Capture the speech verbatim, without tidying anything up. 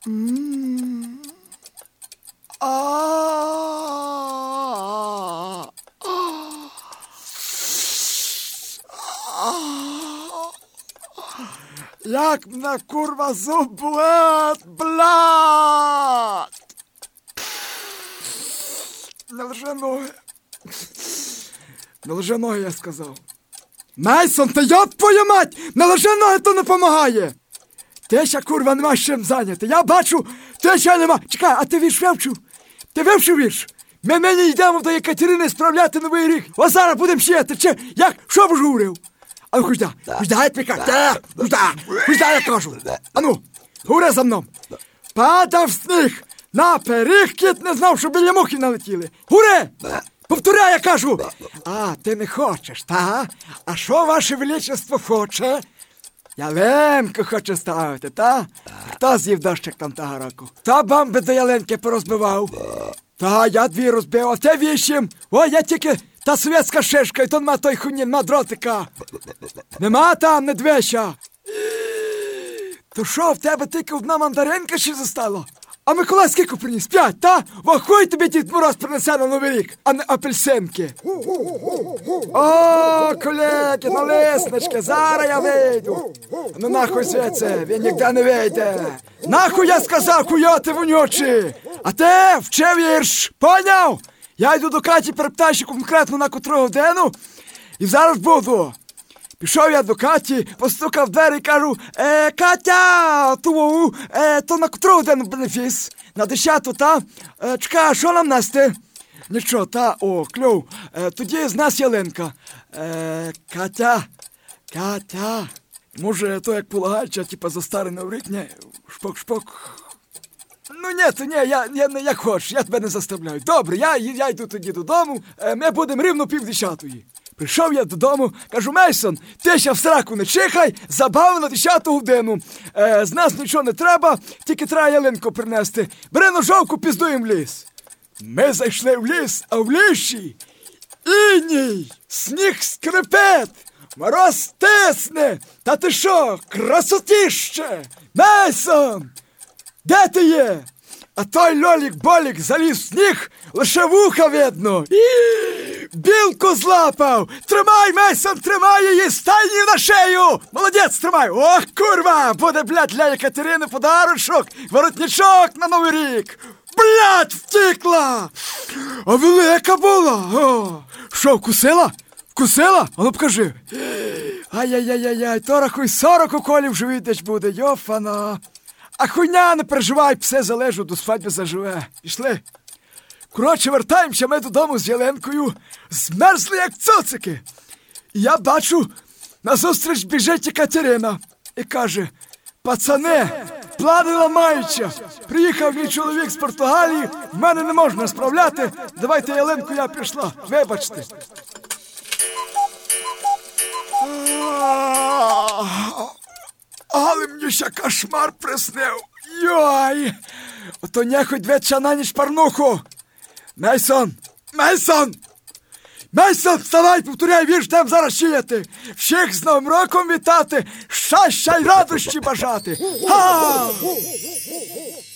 Як мене, курва, зуб болить, блядь! Не лежи ноги. Не лежи ноги, я сказав. Мейсон, та йоб твою мать! Не лежи ноги, то не помагає! Ти ще, курва, нема з чим зайняти. Я бачу, ти ще нема. Чекай, а ти вірш вивчив? Ти вивчив вірш? Ми нині йдемо до Екатерини справляти Новий рік. Ось зараз будемо сіяти. Чи, як, що б ж говорив? А ну, хоч да, хоч да, я тобі кажу. Хоч да, хоч да, я кажу. А ну, говори за мною. Падав сніг, на пиріг кіт не знав, що біля мухи налетіли. Говори! Повторяй, я кажу. А, ти не хочеш, та? А що ваше величество хоче? Ялинку хоче ставити, та? Хто з'їв дощик там того року? Хто бомби до ялинки порозбивав? Та, я дві розбив, а ти вісім. Ой, я тільки та совєтська шишка, і то нема той хуйні, нема дротика. Нема там, не двища. То що, в тебе тільки одна мандаринка ще зостала? А Миколай скільки приніс? П'ять, та? Во хуй тобі Дід Мороз принесе на Новий рік, а не апельсинки. О, колеги, налиснички, зараз я вийду. Ну нахуй звідси, він ніде не вийде. Нахуй я сказав, хуйоти вонючі. А ти вчи вірш, поняв? Я йду до Каті, перепитаю конкретно на котру годину, і зараз буду. Пішов я до Каті, постукав в двері і кажу: е, Катя, ту, е, то на котру годину бенефіс? На десяту, та? Е, чекай, що нам нести? Нічого, та, о, кльов. Е, тоді з нас ялинка. Е, Катя, Катя, може, то як полагається, типа за старий Новий рік, ні, шпок-шпок. Ну, ні, то ні, я, я, як хочеш, я тебе не заставляю. Добре, я, я йду тоді додому, е, ми будемо рівно півдесятої. Прийшов я додому, кажу: Мейсон, ти ще в сраку не чихай, забав на десяту годину. Е, з нас нічого не треба, тільки треба ялинку принести. Бери ножовку, піздуємо в ліс. Ми зайшли в ліс, а в лісі іній, сніг скрипить, мороз тисне. Та ти що, красотіще? Мейсон, де ти є? А той льолік-болік заліз в сніг, лише вуха видно. Білку злапав! Тримай, Мейсон, тримай її, стань її на шею! Молодець, тримай! Ох, курва! Буде, блядь, для Екатерини подарочок, воротничок на Новий рік! Блядь, втікла! А велика була! О! Що, вкусила? Вкусила? А ну покажи! Ай-яй-яй-яй, то рахуй сорок уколів живий десь буде, йофана! А хуйня, не переживай, все залежу, до свадьби заживе. Пішли. Коротше, вертаємося ми додому з ялинкою. Змерзли, як цуцики. І я бачу, назустріч біжить Катерина. І каже: пацани, плани ламаються. Приїхав мій чоловік з Португалії, в мене не можна справляти. Давайте ялинку, я пішла. Вибачте. Але мені ще кошмар приснив. Йой! Ото нехуй двічі на ніч парнуху. Мейсон! Мейсон! Мейсон, вставай, повторяй вірш, дам зараз сіяти. Всіх з Новим роком вітати, щастя й радощі бажати. Ха!